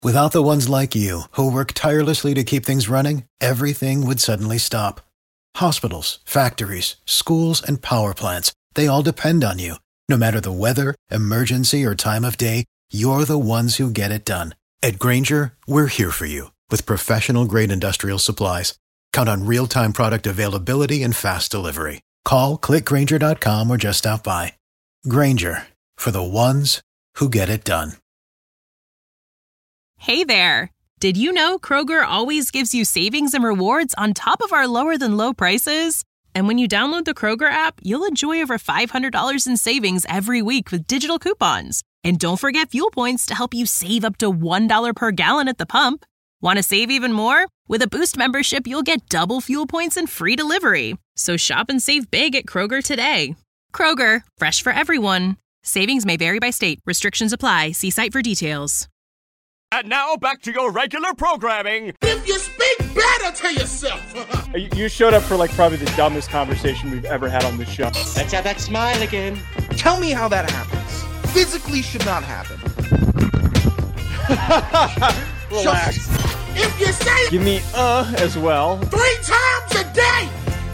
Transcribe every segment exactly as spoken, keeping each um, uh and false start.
Without the ones like you, who work tirelessly to keep things running, everything would suddenly stop. Hospitals, factories, schools, and power plants, they all depend on you. No matter the weather, emergency, or time of day, you're the ones who get it done. At Grainger, we're here for you with professional-grade industrial supplies. Count on real-time product availability and fast delivery. Call, click Grainger dot com, or just stop by. Grainger, for the ones who get it done. Hey there! Did you know Kroger always gives you savings and rewards on top of our lower-than-low prices? And when you download the Kroger app, you'll enjoy over five hundred dollars in savings every week with digital coupons. And don't forget fuel points to help you save up to one dollar per gallon at the pump. Want to save even more? With a Boost membership, you'll get double fuel points and free delivery. So shop and save big at Kroger today. Kroger, fresh for everyone. Savings may vary by state. Restrictions apply. See site for details. And now back to your regular programming. If you speak better to yourself. You showed up for like probably the dumbest conversation we've ever had on this show. Let's have that smile again. Tell me how that happens. Physically should not happen. Relax. If you say it Give me uh as well. three times a day,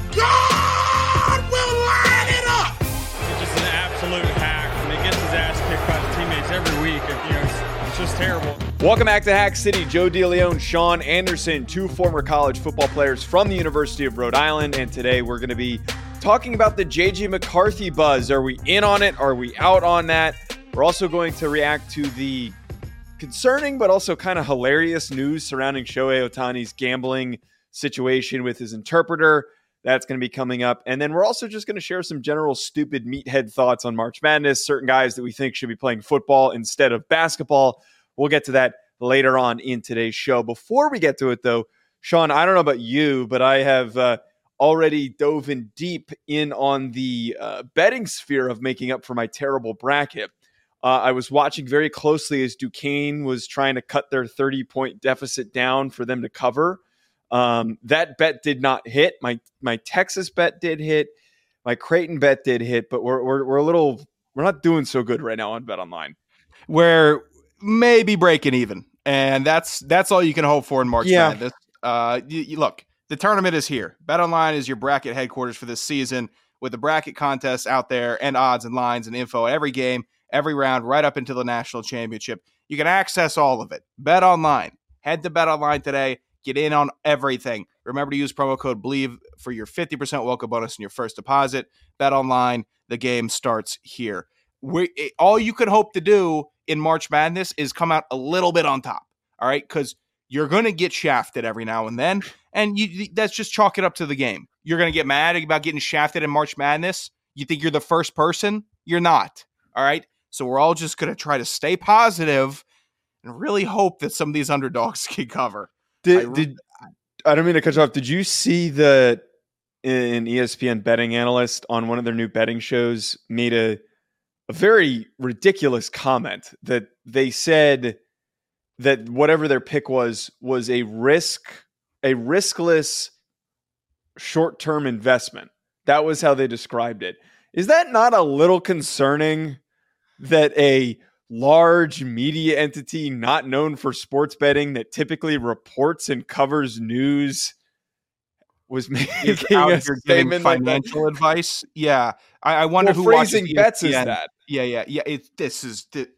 God will line it up. He's just an absolute hack, and he gets his ass kicked by his teammates every week. And, you know, it's, it's just terrible. Welcome back to Hack City. Joe DeLeon, Sean Anderson, two former college football players from the University of Rhode Island. And today we're going to be talking about the J J McCarthy buzz. Are we in on it? Are we out on that? We're also going to react to the concerning but also kind of hilarious news surrounding Shohei Ohtani's gambling situation with his interpreter. That's going to be coming up. And then we're also just going to share some general stupid meathead thoughts on March Madness, certain guys that we think should be playing football instead of basketball. We'll get to that later on in today's show. Before we get to it, though, Sean, I don't know about you, but I have uh, already dove in deep in on the uh, betting sphere of making up for my terrible bracket. Uh, I was watching very closely as Duquesne was trying to cut their thirty-point deficit down for them to cover. Um, that bet did not hit. My my Texas bet did hit. My Creighton bet did hit, but we're we're we're a little we're not doing so good right now on BetOnline. We're maybe breaking even, and that's that's all you can hope for in March Yeah. Madness. Uh, you, you, look, the tournament is here. BetOnline is your bracket headquarters for this season, with the bracket contests out there and odds and lines and info every game, every round, right up into the national championship. You can access all of it. BetOnline. Head to BetOnline today. Get in on everything. Remember to use promo code BELIEVE for your fifty percent welcome bonus in your first deposit. BetOnline. The game starts here. We, it, all you could hope to do in March Madness is come out a little bit on top. All right, because you're going to get shafted every now and then, and you, that's just chalk it up to the game. You're going to get mad about getting shafted in March Madness. You think you're the first person? You're not. All right. So we're all just going to try to stay positive and really hope that some of these underdogs can cover. Did I, did I don't mean to cut you off. Did you see the an E S P N betting analyst on one of their new betting shows made a a very ridiculous comment that they said that whatever their pick was was a risk a riskless short-term investment. That was how they described it. Is that not a little concerning that a large media entity not known for sports betting that typically reports and covers news was making out a here giving statement like that? financial advice? Yeah. I, I wonder Well, who watches phrasing E S P N. bets is that. Yeah, yeah, yeah. It, this is the,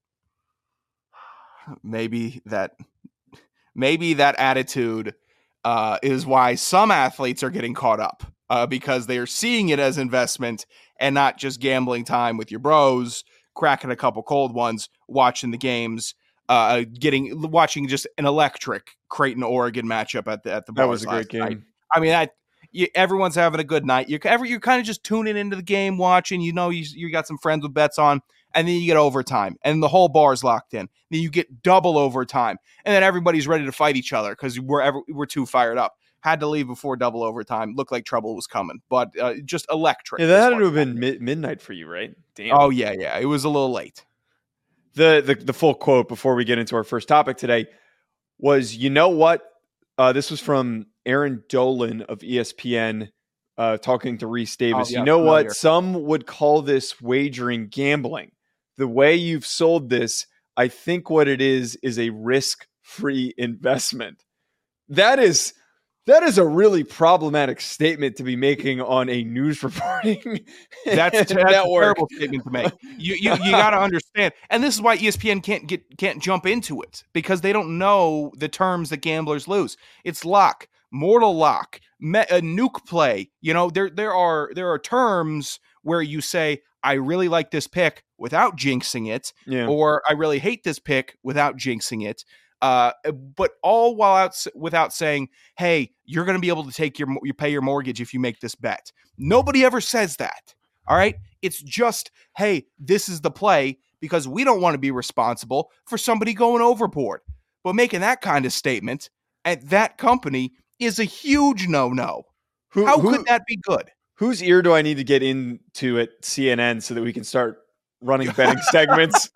maybe that maybe that attitude uh, is why some athletes are getting caught up uh, because they are seeing it as investment and not just gambling time with your bros, cracking a couple cold ones, watching the games, uh, getting watching just an electric Creighton Oregon matchup at the at the That was bars a great last game. night. I mean, I. You, everyone's having a good night. You're ever you're kind of just tuning into the game, watching. You know, you you got some friends with bets on, and then you get overtime, and the whole bar's locked in. Then you get double overtime, and then everybody's ready to fight each other because we're ever, we're too fired up. Had to leave before double overtime. Looked like trouble was coming, but uh, just electric. Yeah, that had to have been mid- midnight for you, right? Damn. Oh yeah, yeah. It was a little late. The, the the full quote before we get into our first topic today was, you know what? Uh, this was from Aaron Dolan of E S P N uh, talking to Reese Davis. Oh, yeah, you know familiar. what? Some would call this wagering gambling. The way you've sold this, I think what it is is a risk-free investment. That is that is a really problematic statement to be making on a news reporting That's, that's a terrible statement to make. You you you got to understand, and this is why E S P N can't get can't jump into it, because they don't know the terms that gamblers lose. It's lock, mortal lock, me, a nuke play. You know, there there are there are terms where you say, I really like this pick without jinxing it, yeah. or I really hate this pick without jinxing it. Uh, but all while out without saying, hey, you're going to be able to take your, you pay your mortgage if you make this bet. Nobody ever says that. All right. It's just, hey, this is the play, because we don't want to be responsible for somebody going overboard. But making that kind of statement at that company is a huge no-no. Who, How who, could that be good? Whose ear do I need to get into at C N N so that we can start running betting segments?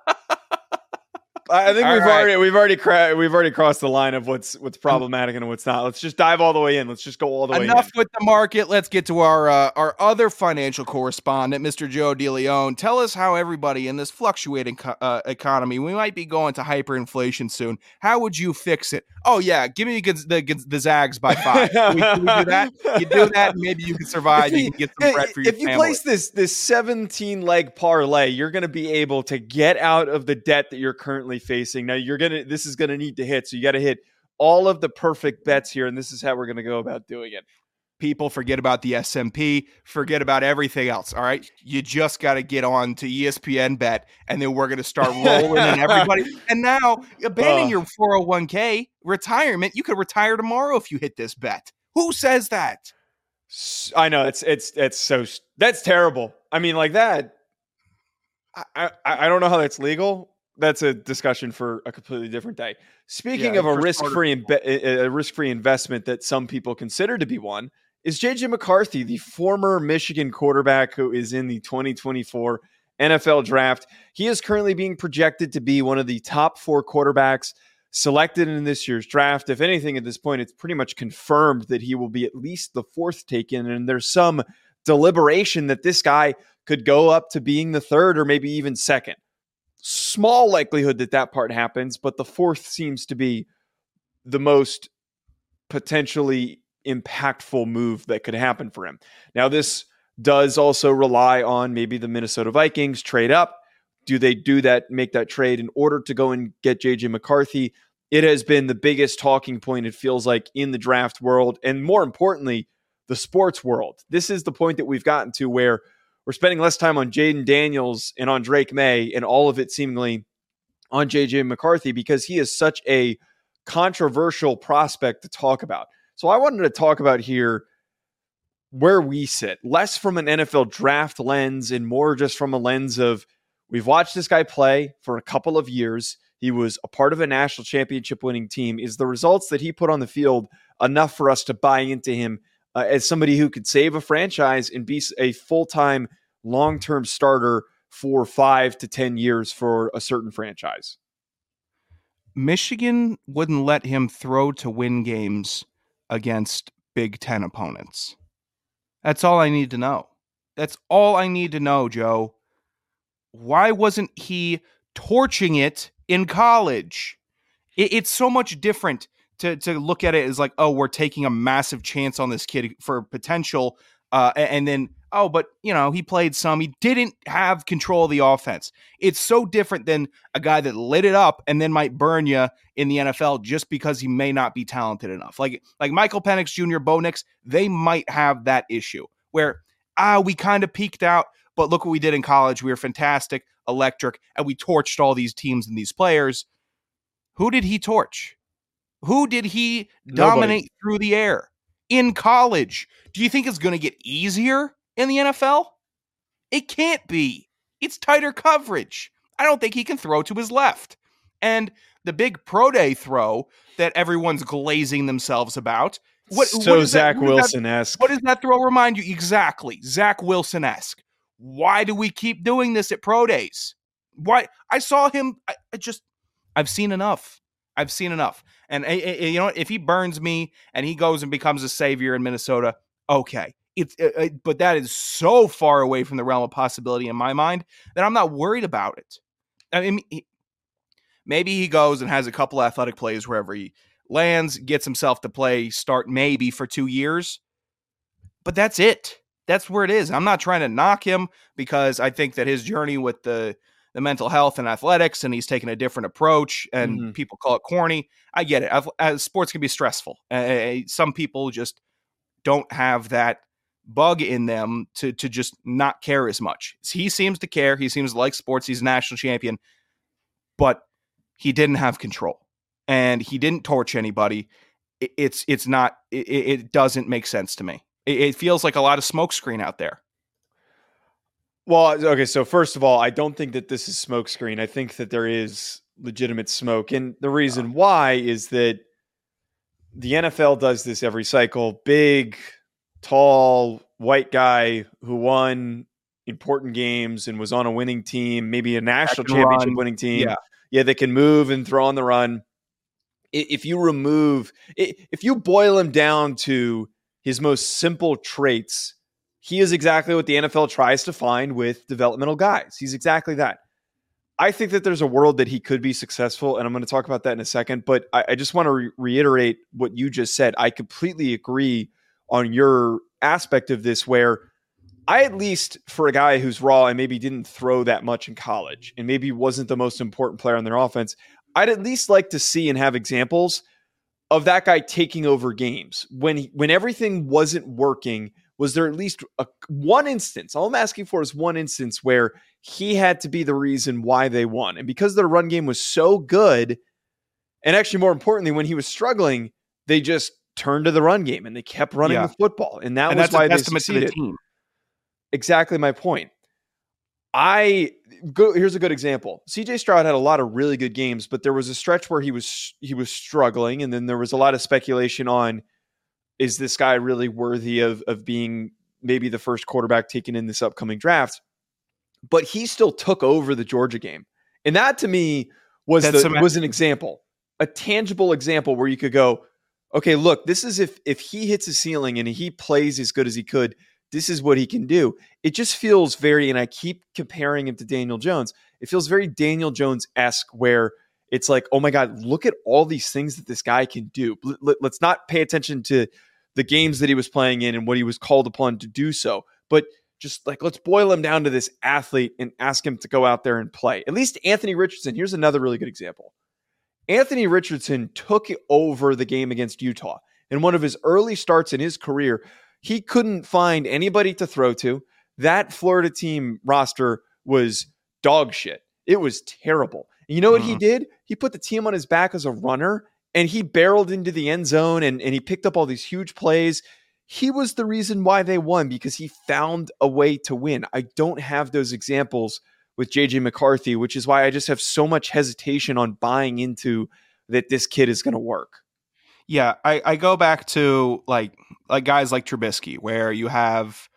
I think All we've right. already we've already cra- we've already crossed the line of what's what's problematic and what's not. Let's just dive all the way in. Let's just go all the way in. Enough with the market. Let's get to our uh, our other financial correspondent, Mister Joe DeLeon. Tell us how everybody in this fluctuating co- uh, economy, we might be going to hyperinflation soon. How would you fix it? Oh yeah, give me the the, the Zags by five. Can we, can we do that? You do that, and maybe you can survive. You can get some bread for your If you family. place this this seventeen leg parlay, you're going to be able to get out of the debt that you're currently facing. Now you're gonna this is going to need to hit, so you got to hit all of the perfect bets here, and this is how we're going to go about doing it. People forget about the S and P, forget about everything else, all right? You just got to get on to E S P N Bet, and then we're going to start rolling in everybody. And now, abandon uh, your four oh one k retirement. You could retire tomorrow if you hit this bet. Who says that? I know, it's it's it's so that's terrible. I mean, like that, I I, I don't know how that's legal. That's a discussion for a completely different day. Speaking yeah, of a risk-free imbe- a risk-free investment that some people consider to be one, is J J McCarthy, the former Michigan quarterback who is in the twenty twenty-four N F L draft. He is currently being projected to be one of the top four quarterbacks selected in this year's draft. If anything, at this point, it's pretty much confirmed that he will be at least the fourth taken, and there's some deliberation that this guy could go up to being the third or maybe even second. Small likelihood that that part happens, but the fourth seems to be the most potentially impactful move that could happen for him. Now, this does also rely on maybe the Minnesota Vikings trade up. Do they do that, make that trade in order to go and get J J McCarthy? It has been the biggest talking point, it feels like, in the draft world, and more importantly, the sports world. This is the point that we've gotten to where we're spending less time on Jaden Daniels and on Drake May, and all of it seemingly on J J McCarthy, because he is such a controversial prospect to talk about. So I wanted to talk about here where we sit, less from an N F L draft lens and more just from a lens of, we've watched this guy play for a couple of years. He was a part of a national championship winning team. Is the results that he put on the field enough for us to buy into him Uh, as somebody who could save a franchise and be a full-time, long-term starter for five to ten years for a certain franchise? Michigan wouldn't let him throw to win games against Big Ten opponents. That's all I need to know. That's all I need to know, Joe. Why wasn't he torching it in college? It, it's so much different to to look at it as like, oh, we're taking a massive chance on this kid for potential. Uh, and then, oh, but, you know, he played some. He didn't have control of the offense. It's so different than a guy that lit it up and then might burn you in the N F L just because he may not be talented enough. Like like Michael Penix Junior, Bo Nix, they might have that issue where, ah, we kind of peaked out, but look what we did in college. We were fantastic, electric, and we torched all these teams and these players. Who did he torch? Who did he dominate Nobody. through the air in college? Do you think it's going to get easier in the N F L? It can't be. It's tighter coverage. I don't think he can throw to his left. And the big pro day throw that everyone's glazing themselves about. What, so what Zach Wilson-esque. What does that throw remind you? Exactly. Zach Wilson-esque. Why do we keep doing this at pro days? Why? I saw him. I, I just, I've seen enough. I've seen enough. And, and, and you know what? If he burns me and he goes and becomes a savior in Minnesota, okay. It's, it, it, but that is so far away from the realm of possibility in my mind that I'm not worried about it. I mean, he, Maybe he goes and has a couple athletic plays wherever he lands, gets himself to play, start maybe for two years. But that's it. That's where it is. I'm not trying to knock him because I think that his journey with the, the mental health and athletics, and he's taken a different approach, and mm-hmm. people call it corny. I get it. I've, uh, sports can be stressful. Uh, some people just don't have that bug in them to, to just not care as much. He seems to care. He seems to like sports. He's a national champion, but he didn't have control and he didn't torch anybody. It, it's, it's not, it, it doesn't make sense to me. It, it feels like a lot of smokescreen out there. Well, okay. So first of all, I don't think that this is smokescreen. I think that there is legitimate smoke. And the reason why is that the N F L does this every cycle. Big, tall, white guy who won important games and was on a winning team, maybe a national championship run. winning team. Yeah. yeah, they can move and throw on the run. If you remove, if you boil him down to his most simple traits, he is exactly what the N F L tries to find with developmental guys. He's exactly that. I think that there's a world that he could be successful, and I'm going to talk about that in a second, but I, I just want to re- reiterate what you just said. I completely agree on your aspect of this, where I, at least for a guy who's raw and maybe didn't throw that much in college and maybe wasn't the most important player on their offense, I'd at least like to see and have examples of that guy taking over games. When he, when everything wasn't working, was there at least a, one instance, all I'm asking for is one instance where he had to be the reason why they won. And because their run game was so good, and actually more importantly, when he was struggling, they just turned to the run game and they kept running yeah. the football. And that and was that's why a they testament succeeded. To the team. Exactly my point. I go, here's a good example. C J Stroud had a lot of really good games, but there was a stretch where he was he was struggling, and then there was a lot of speculation on, is this guy really worthy of of being maybe the first quarterback taken in this upcoming draft? But he still took over the Georgia game, and that to me was the, was an example, a tangible example where you could go, okay, look, this is if if he hits a ceiling and he plays as good as he could, this is what he can do. It just feels very, and I keep comparing him to Daniel Jones, it feels very Daniel Jones-esque, where it's like, oh my God, look at all these things that this guy can do. Let's not pay attention to the games that he was playing in and what he was called upon to do so, but just like, let's boil him down to this athlete and ask him to go out there and play. At least Anthony Richardson, here's another really good example. Anthony Richardson took over the game against Utah. In one of his early starts in his career, he couldn't find anybody to throw to. That Florida team roster was dog shit. It was terrible. And you know what mm. he did? He put the team on his back as a runner, and he barreled into the end zone, and, and he picked up all these huge plays. He was the reason why they won, because he found a way to win. I don't have those examples with J J McCarthy, which is why I just have so much hesitation on buying into that this kid is going to work. Yeah, I, I go back to like like guys like Trubisky, where you have,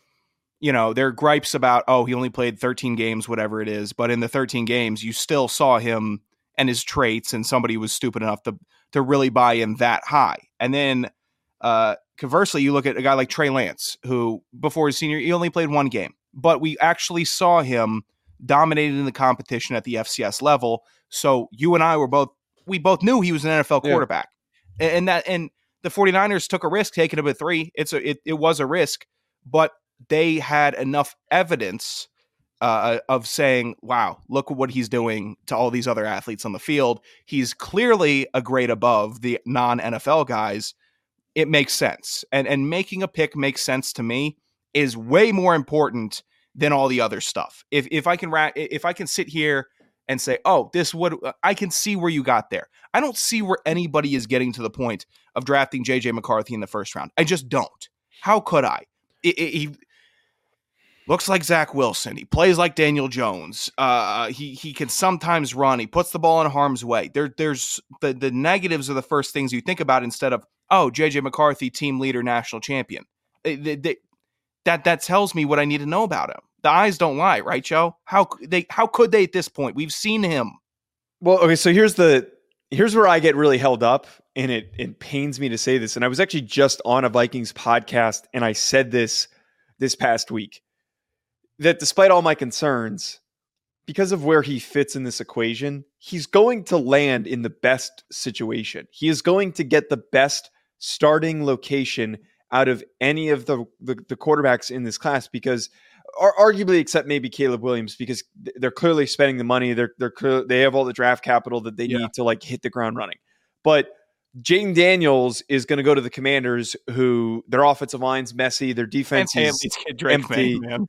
you know, there are gripes about, oh, he only played thirteen games, whatever it is. But in the thirteen games, you still saw him and his traits, and somebody was stupid enough to to really buy in that high. And then uh, conversely, you look at a guy like Trey Lance, who before his senior, he only played one game. But we actually saw him dominated in the competition at the F C S level. So you and I were both, we both knew he was an N F L quarterback. Yeah. And that, and the 49ers took a risk taking him at three. It's a, it, it was a risk, but they had enough evidence uh, of saying, wow, look at what he's doing to all these other athletes on the field. He's clearly a grade above the non-N F L guys. It makes sense. And, and making a pick makes sense to me is way more important than all the other stuff. If if I can ra- if I can sit here and say, oh, this would, I can see where you got there. I don't see where anybody is getting to the point of drafting J J McCarthy in the first round. I just don't. How could I? It, it, he looks like Zach Wilson. He plays like Daniel Jones. Uh, he he can sometimes run. He puts the ball in harm's way. There there's the the negatives are the first things you think about instead of, oh, J J McCarthy, team leader, national champion. They, they, they, That that tells me what I need to know about him. The eyes don't lie, right, Joe? How they how could they at this point? We've seen him. Well, okay, so here's the here's where I get really held up, and it it pains me to say this. And I was actually just on a Vikings podcast, and I said this this past week, that despite all my concerns, because of where he fits in this equation, he's going to land in the best situation. He is going to get the best starting location out of any of the, the, the quarterbacks in this class, because arguably, except maybe Caleb Williams, because they're clearly spending the money. They're they're clear, they have all the draft capital that they yeah. need to like hit the ground running. But Jayden Daniels is going to go to the Commanders, who their offensive line's messy, their defense is empty. Man.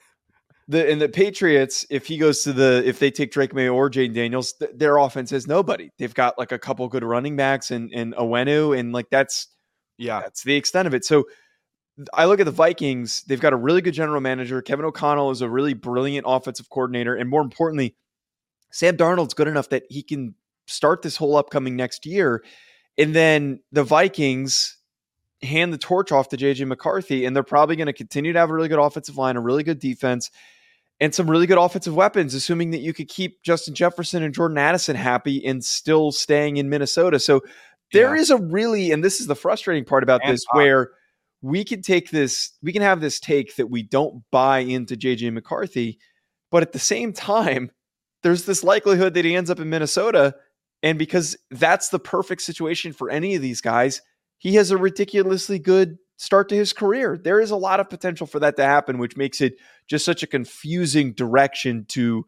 The and the Patriots, if he goes to the if they take Drake May or Jayden Daniels, th- their offense has nobody. They've got like a couple good running backs and and Owenu, and like that's yeah, that's the extent of it. So I look at the Vikings, they've got a really good general manager. Kevin O'Connell is a really brilliant offensive coordinator. And more importantly, Sam Darnold's good enough that he can start this whole upcoming next year. And then the Vikings hand the torch off to J J McCarthy, and they're probably going to continue to have a really good offensive line, a really good defense, and some really good offensive weapons, assuming that you could keep Justin Jefferson and Jordan Addison happy and still staying in Minnesota. So there yeah. is a really, and this is the frustrating part about and this, top. where we can take this, we can have this take that we don't buy into J J McCarthy, but at the same time, there's this likelihood that he ends up in Minnesota. And because that's the perfect situation for any of these guys, he has a ridiculously good start to his career. There is a lot of potential for that to happen, which makes it just such a confusing direction to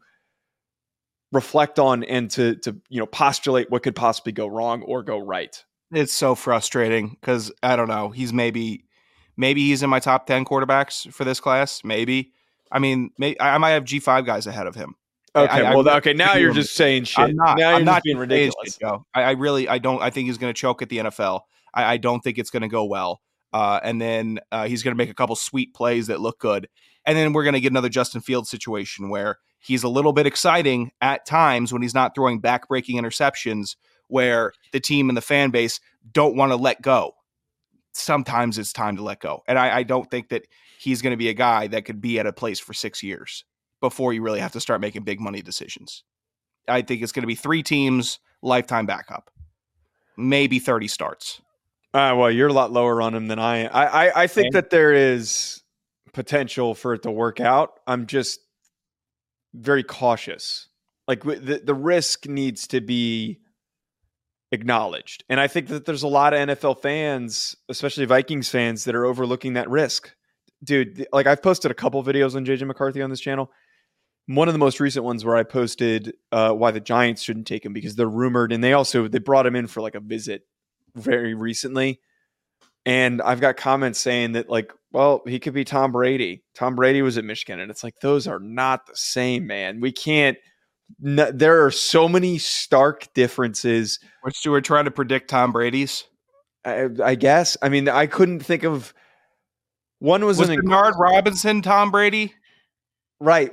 reflect on and to, to you know, postulate what could possibly go wrong or go right. It's so frustrating because I don't know. He's maybe, maybe he's in my top ten quarterbacks for this class. Maybe. I mean, may, I might have G five guys ahead of him. Okay, I, well, I, okay. Now you're just saying shit. I'm not. Now you're I'm just not being ridiculous. Shit, I, I really, I don't. I think he's going to choke at the N F L. I, I don't think it's going to go well. Uh, and then uh, he's going to make a couple sweet plays that look good. And then we're going to get another Justin Fields situation where he's a little bit exciting at times when he's not throwing back-breaking interceptions, where the team and the fan base don't want to let go. Sometimes it's time to let go. And I, I don't think that he's going to be a guy that could be at a place for six years before you really have to start making big money decisions. I think it's going to be three teams, lifetime backup, maybe thirty starts. Uh, well, you're a lot lower on him than I am. I, I, I think and, that there is potential for it to work out. I'm just very cautious. Like the, the risk needs to be acknowledged. And I think that there's a lot of N F L fans, especially Vikings fans, that are overlooking that risk. Dude, like I've posted a couple videos on J J McCarthy on this channel. One of the most recent ones where I posted uh, why the Giants shouldn't take him because they're rumored, and they also they brought him in for like a visit very recently. And I've got comments saying that like, well, he could be Tom Brady. Tom Brady was at Michigan, and it's like those are not the same, man. We can't. No, there are so many stark differences. Which we're trying to predict Tom Brady's. I, I guess. I mean, I couldn't think of. One was, was an Bernard inc- Robinson, Tom Brady. Right.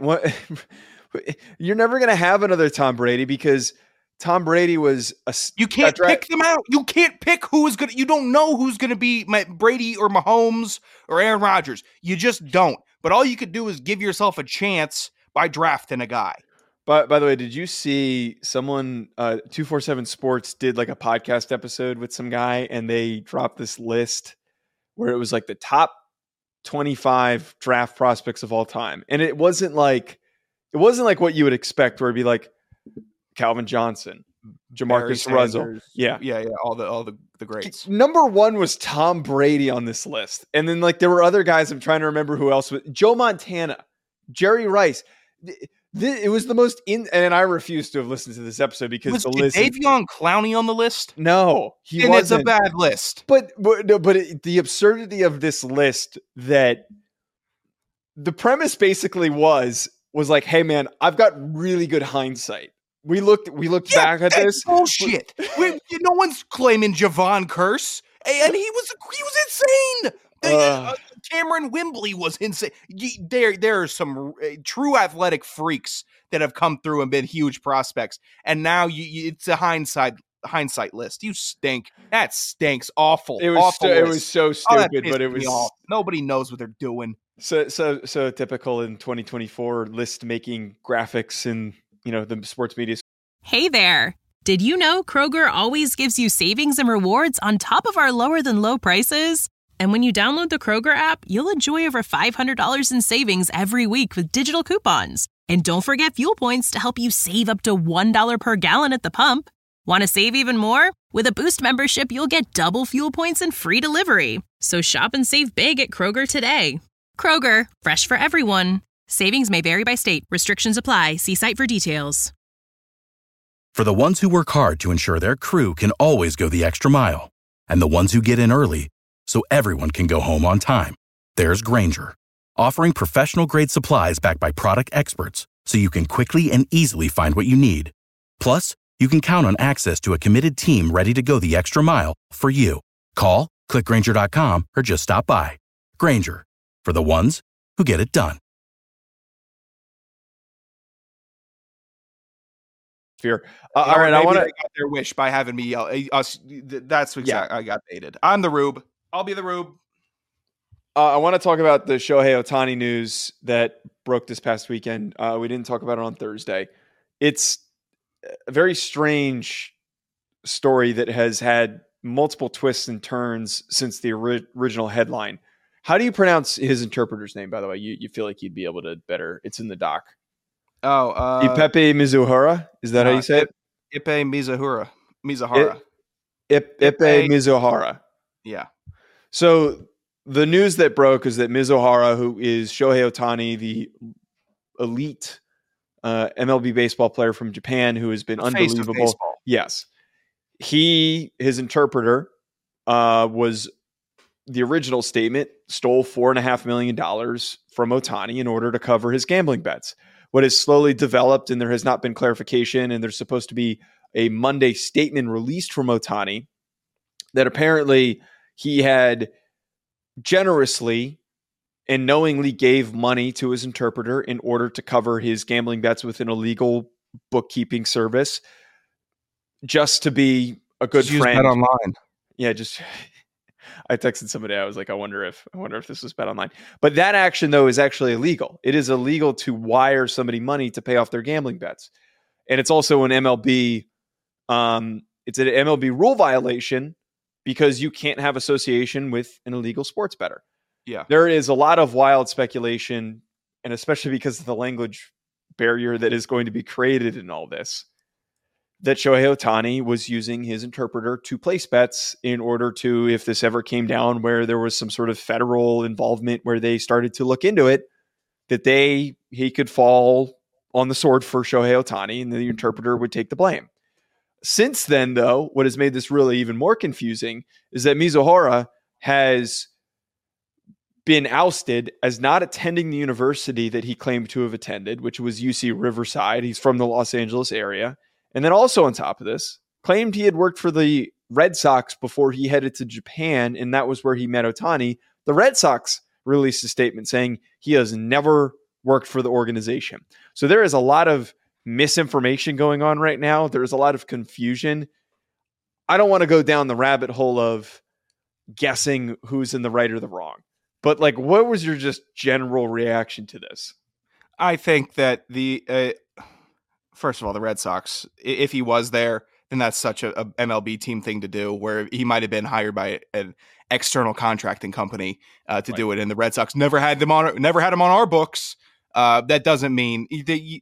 You're never going to have another Tom Brady because Tom Brady was a. You can't pick right. them out. You can't pick who is going to. You don't know who's going to be Brady or Mahomes or Aaron Rodgers. You just don't. But all you could do is give yourself a chance by drafting a guy. But by the way, did you see someone, uh, two forty-seven Sports did like a podcast episode with some guy and they dropped this list where it was like the top twenty-five draft prospects of all time. And it wasn't like, it wasn't like what you would expect where it'd be like Calvin Johnson, Jamarcus Russell. Yeah. Yeah. Yeah. All the, all the, the greats. Number one was Tom Brady on this list. And then like, there were other guys. I'm trying to remember who else was Joe Montana, Jerry Rice. It was the most in, and I refuse to have listened to this episode because was the list. Davion Clowney on the list? No, he and wasn't. It's a bad list. But but no, but it, the absurdity of this list that the premise basically was was like, hey man, I've got really good hindsight. We looked we looked yeah, back at this bullshit. we, no one's claiming Javon Curse, and he was he was insane. They, uh, uh, Cameron Wembley was insane. There, there are some uh, true athletic freaks that have come through and been huge prospects, and now you, you, it's a hindsight hindsight list. You stink. That stinks. Awful. It was awful. So, it was so stupid, oh, but it was off. Nobody knows what they're doing. So so so typical in twenty twenty-four list making graphics and you know the sports media. Hey there. Did you know Kroger always gives you savings and rewards on top of our lower than low prices? And when you download the Kroger app, you'll enjoy over five hundred dollars in savings every week with digital coupons. And don't forget fuel points to help you save up to one dollar per gallon at the pump. Want to save even more? With a Boost membership, you'll get double fuel points and free delivery. So shop and save big at Kroger today. Kroger, fresh for everyone. Savings may vary by state. Restrictions apply. See site for details. For the ones who work hard to ensure their crew can always go the extra mile, and the ones who get in early so everyone can go home on time, there's Grainger, offering professional-grade supplies backed by product experts so you can quickly and easily find what you need. Plus, you can count on access to a committed team ready to go the extra mile for you. Call, click Grainger dot com, or just stop by. Grainger, for the ones who get it done. Fear. Uh, all right, I want to got their wish by having me yell. Us, that's exactly. Yeah. I got baited. I'm the Rube. I'll be the Rube. Uh, I want to talk about the Shohei Ohtani news that broke this past weekend. Uh, we didn't talk about it on Thursday. It's a very strange story that has had multiple twists and turns since the ori- original headline. How do you pronounce his interpreter's name, by the way? You you feel like you'd be able to better. It's in the doc. Oh, uh, Ipepe Mizuhara? Is that uh, how you say it? Ipe Mizuhara. Mizuhara. Ip, Ipe, Ipe Mizuhara. Yeah. So the news that broke is that Mizuhara, who is Shohei Ohtani, the elite uh, M L B baseball player from Japan, who has been the unbelievable. Yes. He, his interpreter, uh, was the original statement, stole four and a half million dollars from Ohtani in order to cover his gambling bets. What has slowly developed, and there has not been clarification, and there's supposed to be a Monday statement released from Ohtani that apparently he had generously and knowingly gave money to his interpreter in order to cover his gambling bets with an illegal bookkeeping service, just to be a good just friend. Use Bet Online. Yeah, just I texted somebody. I was like, I wonder if I wonder if this was Bet Online. But that action, though, is actually illegal. It is illegal to wire somebody money to pay off their gambling bets, and it's also an M L B. Um, it's an M L B rule violation because you can't have association with an illegal sports bettor. Yeah, there is a lot of wild speculation, and especially because of the language barrier that is going to be created in all this, that Shohei Ohtani was using his interpreter to place bets in order to, if this ever came down where there was some sort of federal involvement where they started to look into it, that they he could fall on the sword for Shohei Ohtani and the interpreter would take the blame. Since then, though, what has made this really even more confusing is that Mizuhara has been ousted as not attending the university that he claimed to have attended, which was U C Riverside. He's from the Los Angeles area. And then also on top of this, claimed he had worked for the Red Sox before he headed to Japan, and that was where he met Ohtani. The Red Sox released a statement saying he has never worked for the organization. So there is a lot of misinformation going on right now. There's a lot of confusion. I don't want to go down the rabbit hole of guessing who's in the right or the wrong. But like, what was your just general reaction to this? I think that the... Uh... First of all, the Red Sox, if he was there, then that's such a, a M L B team thing to do, where he might have been hired by an external contracting company uh, to right. do it. And the Red Sox never had them on, never had him on our books. Uh, that doesn't mean that you,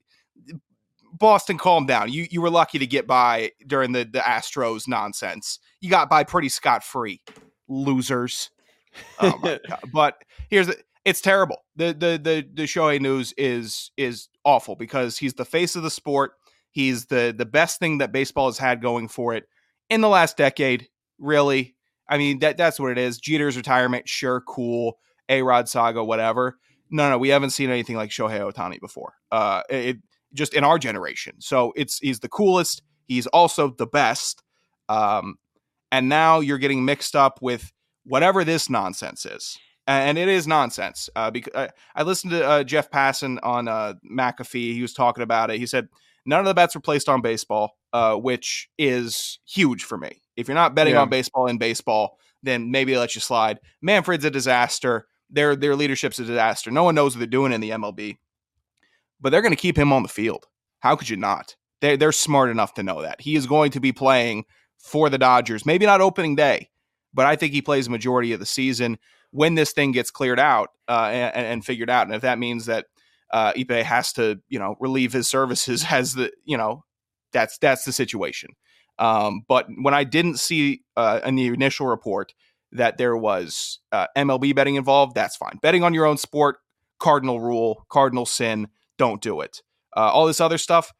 Boston, calm down. You you were lucky to get by during the, the Astros nonsense. You got by pretty scot-free, losers. Oh my God. But here's the, it's terrible. The the the the Shohei news is is awful because he's the face of the sport. He's the the best thing that baseball has had going for it in the last decade. Really, I mean that that's what it is. Jeter's retirement, sure, cool. A-Rod saga, whatever. No, no, we haven't seen anything like Shohei Ohtani before. Uh, it just in our generation. So it's he's the coolest. He's also the best. Um, and now you're getting mixed up with whatever this nonsense is. And it is nonsense. Uh, because I, I listened to uh, Jeff Passan on uh, McAfee. He was talking about it. He said none of the bets were placed on baseball, uh, which is huge for me. If you're not betting yeah. on baseball in baseball, then maybe let you slide. Manfred's a disaster. Their their leadership's a disaster. No one knows what they're doing in the M L B, but they're going to keep him on the field. How could you not? They they're smart enough to know that he is going to be playing for the Dodgers. Maybe not opening day, but I think he plays the majority of the season when this thing gets cleared out uh, and, and figured out. And if that means that uh, Ipe has to, you know, relieve his services as the, you know, that's that's the situation. Um, but when I didn't see uh, in the initial report that there was uh, M L B betting involved, that's fine. Betting on your own sport, cardinal rule, cardinal sin, don't do it. Uh, all this other stuff,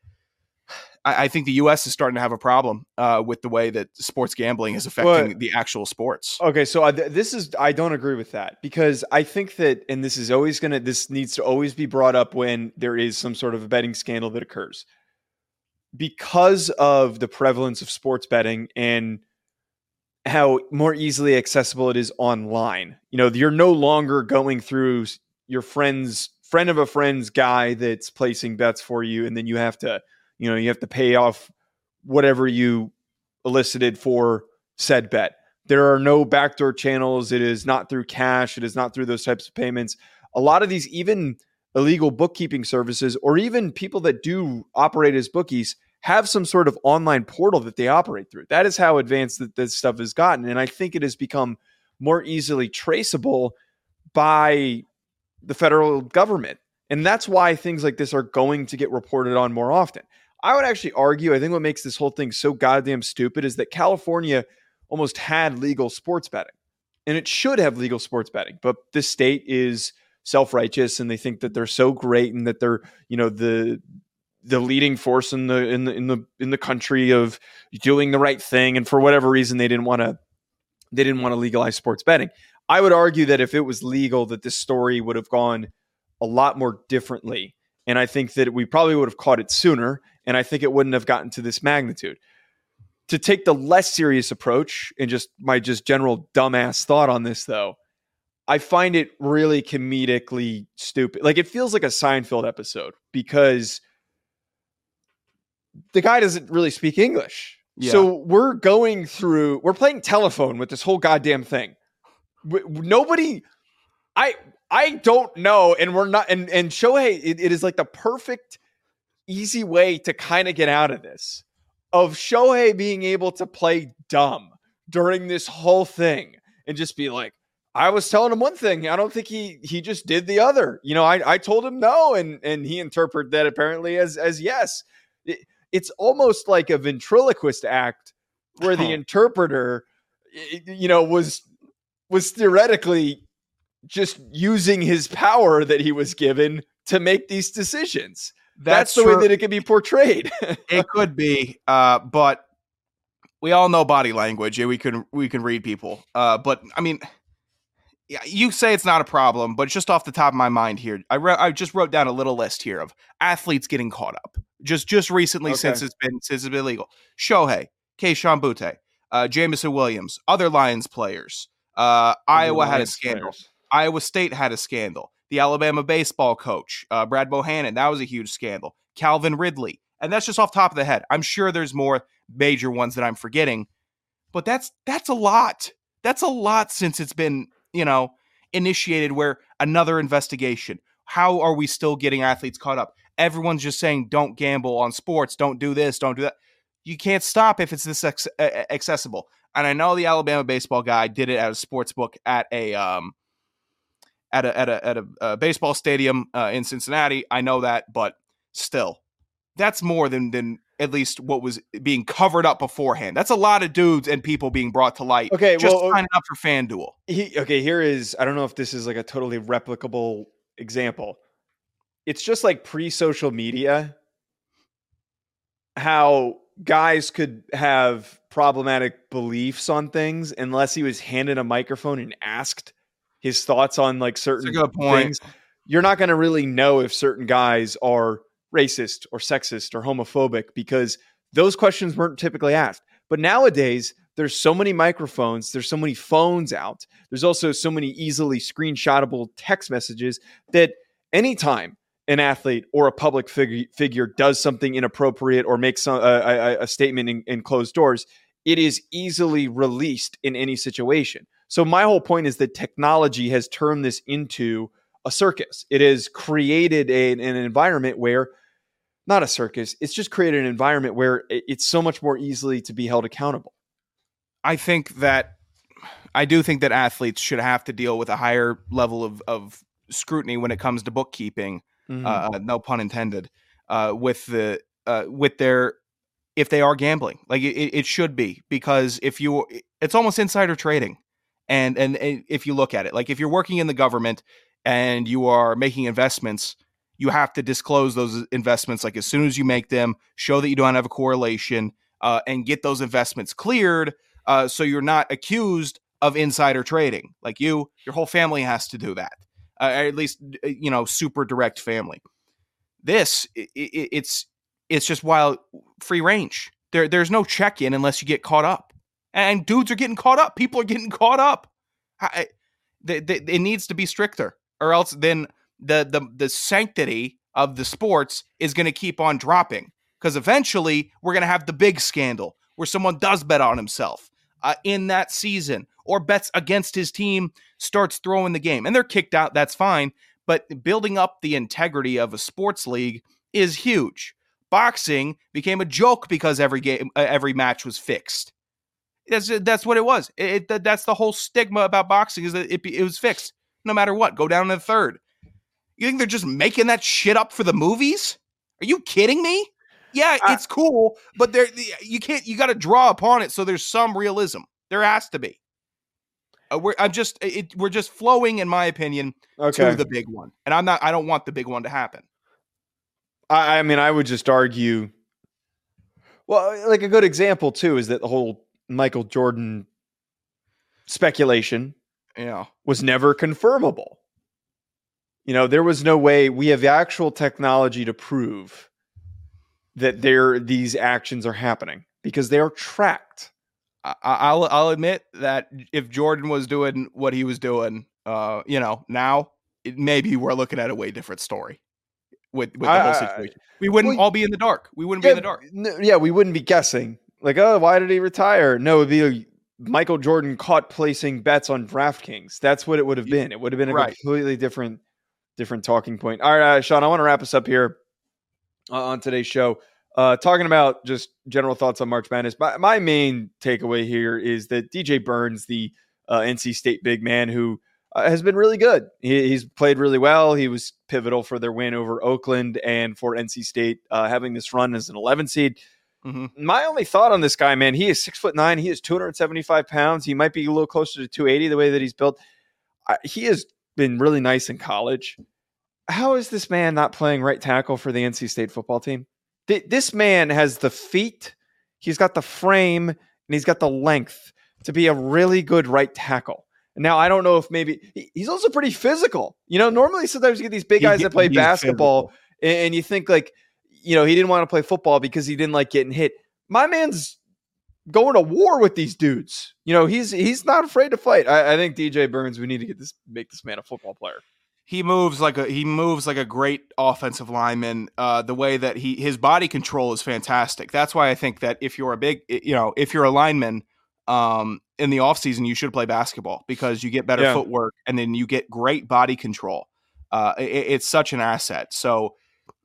I, I think the U S is starting to have a problem uh, with the way that sports gambling is affecting well, the actual sports. Okay, so I, this is, I don't agree with that, because I think that, and this is always going to, this needs to always be brought up when there is some sort of a betting scandal that occurs. Because of the prevalence of sports betting and how more easily accessible it is online, you know, you're no longer going through your friend's friend of a friend's guy that's placing bets for you, and then you have to, you know, you have to pay off whatever you elicited for said bet. There are no backdoor channels. It is not through cash. It is not through those types of payments. A lot of these, even illegal bookkeeping services, or even people that do operate as bookies, have some sort of online portal that they operate through. That is how advanced that this stuff has gotten. And I think it has become more easily traceable by the federal government. And that's why things like this are going to get reported on more often. I would actually argue, I think what makes this whole thing so goddamn stupid is that California almost had legal sports betting. And it should have legal sports betting. But this state is self-righteous, and they think that they're so great and that they're, you know, the the leading force in the in the in the in the country of doing the right thing, and for whatever reason they didn't want to they didn't want to legalize sports betting. I would argue that if it was legal, that this story would have gone a lot more differently, and I think that we probably would have caught it sooner, and I think it wouldn't have gotten to this magnitude. To take the less serious approach, and just my just general dumbass thought on this, though, I find it really comedically stupid. Like, it feels like a Seinfeld episode, because the guy doesn't really speak English. Yeah. So we're going through, we're playing telephone with this whole goddamn thing. Nobody, I, I don't know. And we're not, and, and Shohei, it, it is like the perfect, easy way to kind of get out of this, of Shohei being able to play dumb during this whole thing and just be like, I was telling him one thing. I don't think he, he just did the other. You know, I, I told him no. And, and he interpreted that apparently as, as yes. It, It's almost like a ventriloquist act where the oh. interpreter, you know, was was theoretically just using his power that he was given to make these decisions. That's, That's the true. way that it can be portrayed. It could be, uh, but we all know body language, and we can we can read people. Uh, but I mean, yeah, you say it's not a problem, but just off the top of my mind here, I re- I just wrote down a little list here of athletes getting caught up. Just just recently, okay. since it's been since it's been illegal. Shohei, Keishawn Butte, uh, Jameson Williams, other Lions players. Uh, Iowa Lions had a scandal. Players. Iowa State had a scandal. The Alabama baseball coach, uh, Brad Bohannon, that was a huge scandal. Calvin Ridley, and that's just off the top of the head. I'm sure there's more major ones that I'm forgetting, but that's that's a lot. That's a lot since it's been, you know, initiated. Where another investigation. How are we still getting athletes caught up? Everyone's just saying, don't gamble on sports. Don't do this. Don't do that. You can't stop if it's this ex- accessible. And I know the Alabama baseball guy did it at a sports book at a um at a at a at a, a baseball stadium uh, in Cincinnati. I know that, but still, that's more than than at least what was being covered up beforehand. That's a lot of dudes and people being brought to light. Okay, just well, signing up for FanDuel. He, okay, here is, I don't know if this is like a totally replicable example. It's just like pre-social media, how guys could have problematic beliefs on things unless he was handed a microphone and asked his thoughts on like certain That's a good point. things. You're not going to really know if certain guys are racist or sexist or homophobic because those questions weren't typically asked. But nowadays, there's so many microphones, there's so many phones out, there's also so many easily screenshotable text messages that anytime an athlete or a public fig- figure does something inappropriate or makes some, uh, a, a statement in, in closed doors, it is easily released in any situation. So my whole point is that technology has turned this into a circus. It has created a, an environment where, not a circus, it's just created an environment where it's so much more easily to be held accountable. I think that, I do think that athletes should have to deal with a higher level of, of scrutiny when it comes to bookkeeping. mm-hmm. uh, no pun intended, uh, with the uh, with their if they are gambling. Like it, it should be, because if you, it's almost insider trading. And, and and if you look at it, like if you're working in the government and you are making investments, you have to disclose those investments like as soon as you make them, show that you don't have a correlation, uh, and get those investments cleared, uh, so you're not accused of insider trading. Like you, your whole family has to do that, uh, or at least, you know, super direct family. This it, it, it's it's just wild free range. There there's no check in unless you get caught up. And dudes are getting caught up. People are getting caught up. I, they, they, it needs to be stricter, or else then the the the sanctity of the sports is going to keep on dropping. Because eventually we're going to have the big scandal where someone does bet on himself uh, in that season, or bets against his team, starts throwing the game, and they're kicked out. That's fine, but building up the integrity of a sports league is huge. Boxing became a joke because every game, uh, every match was fixed. That's that's what it was. It, it that's the whole stigma about boxing, is that it it was fixed no matter what. Go down in the third. You think they're just making that shit up for the movies? Are you kidding me? Yeah, uh, it's cool, but there you can't. You got to draw upon it, so there's some realism. There has to be. Uh, we're I'm just it, we're just flowing, in my opinion, okay. to the big one, and I'm not. I don't want the big one to happen. I, I mean, I would just argue. Well, like a good example too is that the whole Michael Jordan speculation, yeah, was never confirmable. You know, there was no way. We have actual technology to prove that there these actions are happening because they are tracked. I, I'll I'll admit that if Jordan was doing what he was doing, uh, you know, now it, maybe we're looking at a way different story with with the I, whole situation. We wouldn't well, all be in the dark. We wouldn't yeah, be in the dark. No, yeah, we wouldn't be guessing. Like, oh, why did he retire? No, it would be like Michael Jordan caught placing bets on DraftKings. That's what it would have been. It would have been a right. completely different, different talking point. All right, uh, Sean, I want to wrap us up here uh, on today's show, uh, talking about just general thoughts on March Madness. My, my main takeaway here is that D J Burns, the uh, N C State big man who uh, has been really good. He, he's played really well. He was pivotal for their win over Oakland and for N C State uh, having this run as an eleven seed. Mm-hmm. My only thought on this guy, man, he is six foot nine. He is two hundred seventy-five pounds. He might be a little closer to two eighty the way that he's built. Uh, he has been really nice in college. How is this man not playing right tackle for the N C State football team? Th- this man has the feet, he's got the frame, and he's got the length to be a really good right tackle. Now, I don't know if maybe he, he's also pretty physical. You know, normally sometimes you get these big guys he, that play basketball and, and you think like, you know, he didn't want to play football because he didn't like getting hit. My man's going to war with these dudes. You know, he's he's not afraid to fight. I, I think D J Burns, we need to get this make this man a football player. He moves like a he moves like a great offensive lineman. Uh, the way that he his body control is fantastic. That's why I think that if you're a big, you know, if you're a lineman um, in the offseason, you should play basketball because you get better yeah. footwork and then you get great body control. Uh, it, it's such an asset. So.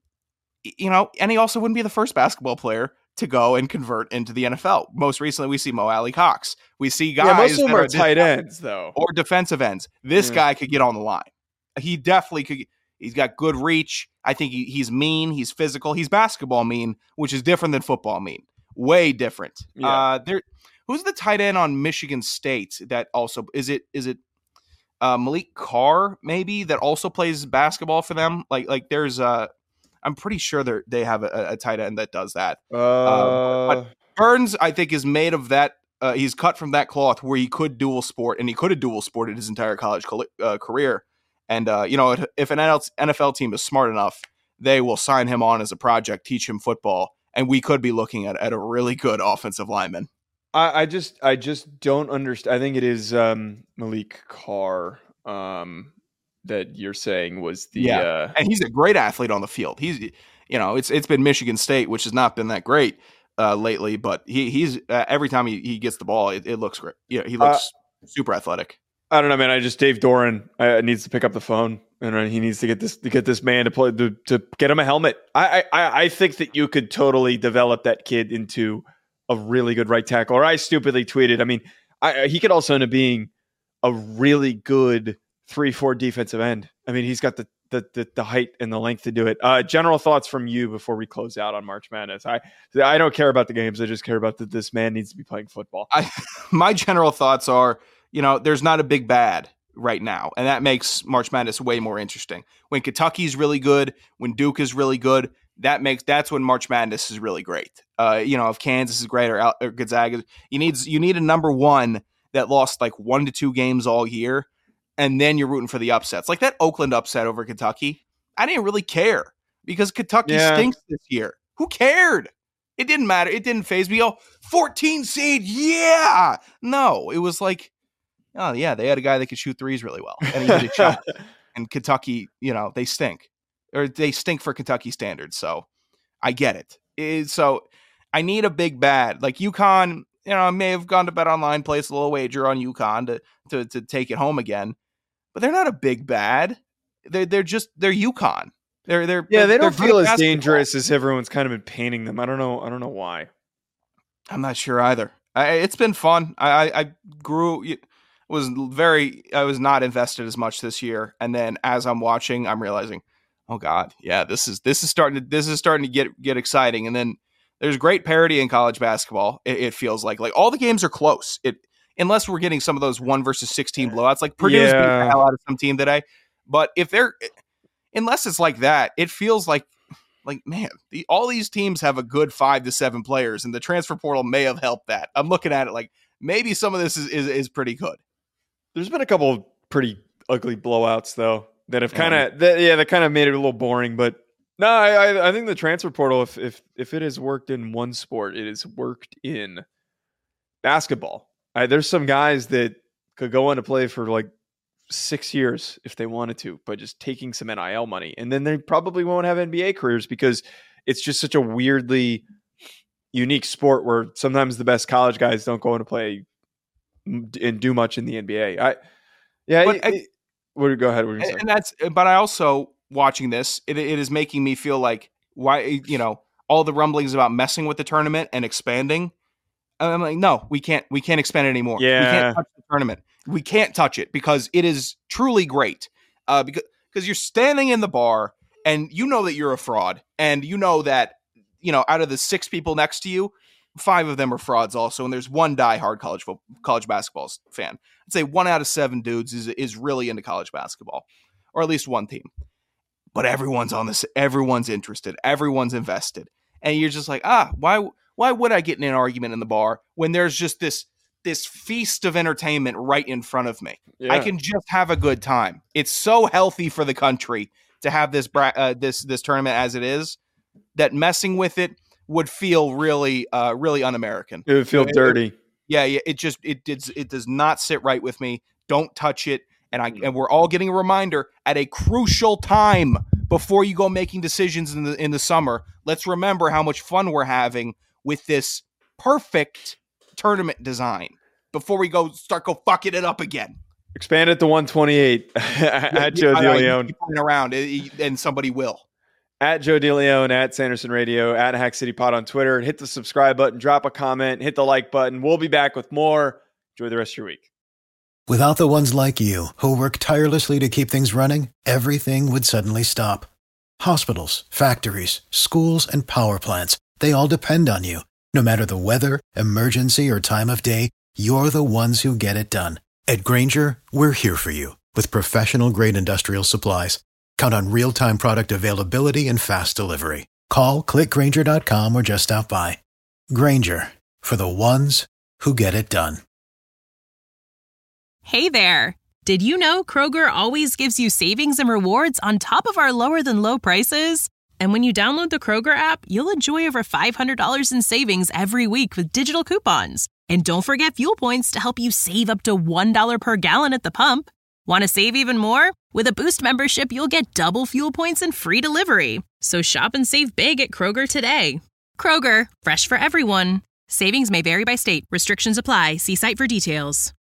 You know, and he also wouldn't be the first basketball player to go and convert into the N F L. Most recently, we see Mo Alley Cox. We see guys yeah, most of them that are, are tight ends, though, or defensive ends. This yeah. guy could get on the line. He definitely could. He's got good reach. I think he, he's mean. He's physical. He's basketball mean, which is different than football mean. Way different. Yeah. Uh, there. Who's the tight end on Michigan State that also is it? Is it uh, Malik Carr? Maybe that also plays basketball for them. Like like there's a. Uh, I'm pretty sure they they have a, a tight end that does that. Uh, uh, but Burns, I think, is made of that. Uh, he's cut from that cloth where he could dual sport, and he could have dual sported his entire college co- uh, career. And uh, you know, if an N F L team is smart enough, they will sign him on as a project, teach him football, and we could be looking at, at a really good offensive lineman. I, I just, I just don't understand. I think it is um, Malik Carr. Um, that you're saying was the yeah, uh, and he's a great athlete on the field. He's, you know, it's it's been Michigan State, which has not been that great uh, lately, but he he's uh, every time he, he gets the ball, it, it looks great. Yeah, he looks uh, super athletic. I don't know, man. I just Dave Doran uh, needs to pick up the phone and uh, he needs to get this to get this man to play to, to get him a helmet. I, I I think that you could totally develop that kid into a really good right tackle. Or I stupidly tweeted. I mean, I, he could also end up being a really good three four defensive end. I mean, he's got the the, the the height and the length to do it. Uh, general thoughts from you before we close out on March Madness. I I don't care about the games. I just care about that this man needs to be playing football. I, my general thoughts are, you know, there's not a big bad right now, and that makes March Madness way more interesting. When Kentucky's really good, when Duke is really good, that makes that's when March Madness is really great. Uh, you know, if Kansas is great or, or Gonzaga, you need you need a number one that lost like one to two games all year. And then you're rooting for the upsets. Like that Oakland upset over Kentucky. I didn't really care because Kentucky yeah. stinks this year. Who cared? It didn't matter. It didn't faze me. Oh, fourteen seed. Yeah. No, it was like, oh, yeah, they had a guy that could shoot threes really well. And he did a shot. And Kentucky, you know, they stink. Or they stink for Kentucky standards. So I get it. it so I need a big bad. Like UConn, you know, I may have gone to BetOnline, placed a little wager on UConn to, to, to take it home again. But they're not a big bad. They're they're just they're UConn. They're they're yeah. They don't they're feel as dangerous as everyone's kind of been painting them. I don't know. I don't know why. I'm not sure either. I, it's been fun. I, I grew was very. I was not invested as much this year, and then as I'm watching, I'm realizing, oh God, yeah, this is this is starting to this is starting to get get exciting. And then there's great parity in college basketball. It, it feels like like all the games are close. It. Unless we're getting some of those one versus sixteen blowouts, like Purdue's yeah. beat the hell out of some team today. But if they're, unless it's like that, it feels like, like man, the, all these teams have a good five to seven players, and the transfer portal may have helped that. I'm looking at it like maybe some of this is is, is pretty good. There's been a couple pretty ugly blowouts though that have kind of, yeah. yeah, that kind of made it a little boring. But no, I I think the transfer portal, if if if it has worked in one sport, it has worked in basketball. I, there's some guys that could go on to play for like six years if they wanted to, by just taking some N I L money. And then they probably won't have N B A careers because it's just such a weirdly unique sport where sometimes the best college guys don't go on to play and do much in the N B A. I, yeah. But it, I, it, what, go ahead. What are you saying? And that's, but I also watching this, it, it is making me feel like why, you know, all the rumblings about messing with the tournament and expanding. I'm like, no, we can't. We can't expand it anymore. Yeah. We can't touch the tournament. We can't touch it because it is truly great. Uh, because because you're standing in the bar and you know that you're a fraud, and you know that you know out of the six people next to you, five of them are frauds also, and there's one diehard college football, college basketball fan. I'd say one out of seven dudes is is really into college basketball, or at least one team. But everyone's on this. Everyone's interested. Everyone's invested, and you're just like, ah, why? Why would I get in an argument in the bar when there's just this this feast of entertainment right in front of me? Yeah. I can just have a good time. It's so healthy for the country to have this bra- uh, this this tournament as it is, that messing with it would feel really uh, really un-American. It would feel it, dirty. It, yeah, yeah. It just it did it does not sit right with me. Don't touch it. And I and we're all getting a reminder at a crucial time before you go making decisions in the in the summer. Let's remember how much fun we're having with this perfect tournament design before we go start go fucking it up again. Expand it to one twenty-eight at yeah, Joe yeah, DeLeon. Around and somebody will. At Joe DeLeon, at Sanderson Radio, at Hack City Pod on Twitter. Hit the subscribe button, drop a comment, hit the like button. We'll be back with more. Enjoy the rest of your week. Without the ones like you who work tirelessly to keep things running, everything would suddenly stop. Hospitals, factories, schools, and power plants, they all depend on you. No matter the weather, emergency, or time of day, you're the ones who get it done. At Grainger, we're here for you with professional-grade industrial supplies. Count on real-time product availability and fast delivery. Call, click Grainger dot com, or just stop by. Grainger, for the ones who get it done. Hey there. Did you know Kroger always gives you savings and rewards on top of our lower-than-low prices? And when you download the Kroger app, you'll enjoy over five hundred dollars in savings every week with digital coupons. And don't forget fuel points to help you save up to one dollar per gallon at the pump. Want to save even more? With a Boost membership, you'll get double fuel points and free delivery. So shop and save big at Kroger today. Kroger, fresh for everyone. Savings may vary by state. Restrictions apply. See site for details.